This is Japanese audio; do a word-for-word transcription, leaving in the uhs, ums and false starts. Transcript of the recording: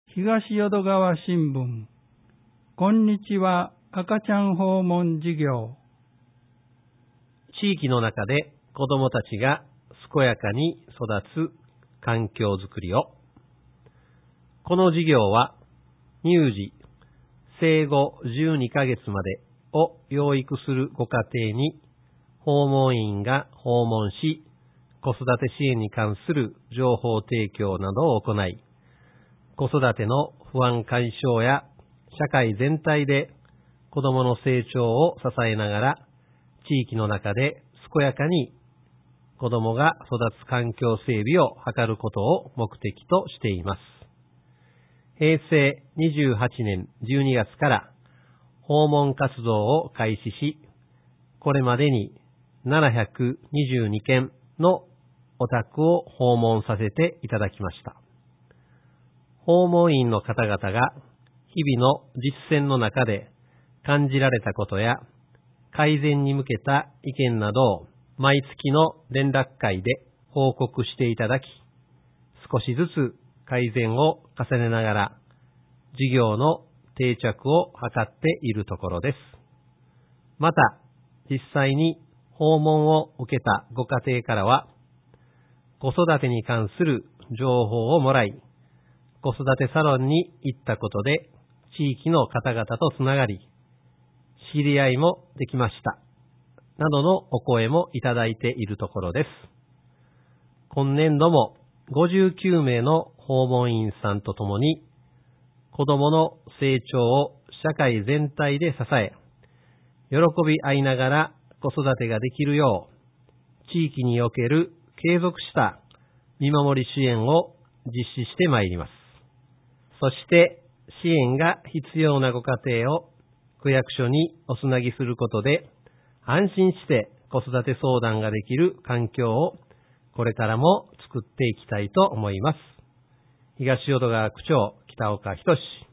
東淀川新聞、こんにちは赤ちゃん訪問事業。 地域の中で子どもたちが健やかに育つ環境づくりを。この事業は乳児、生後じゅうにかげつまでを養育するご家庭に訪問員が訪問し、子育て支援に関する情報提供などを行い、子育ての不安解消や社会全体で子どもの成長を支えながら、地域の中で健やかに子どもが育つ環境整備を図ることを目的としています。へいせいにじゅうはちねんじゅうにがつから訪問活動を開始し、これまでにななひゃくにじゅうにけんのお宅を訪問させていただきました。訪問員の方々が日々の実践の中で感じられたことや改善に向けた意見などを毎月の連絡会で報告していただき、少しずつ改善を重ねながら事業の定着を図っているところです。また、実際に訪問を受けたご家庭からは、子育てに関する情報をもらい、子育てサロンに行ったことで地域の方々とつながり、知り合いもできました、などのお声もいただいているところです。今年度もごじゅうきゅうめいの訪問員さんとともに、子どもの成長を社会全体で支え、喜び合いながら子育てができるよう、地域における継続した見守り支援を実施してまいります。そして支援が必要なご家庭を区役所におつなぎすることで、安心して子育て相談ができる環境をこれからも作っていきたいと思います。東淀川区長北岡仁。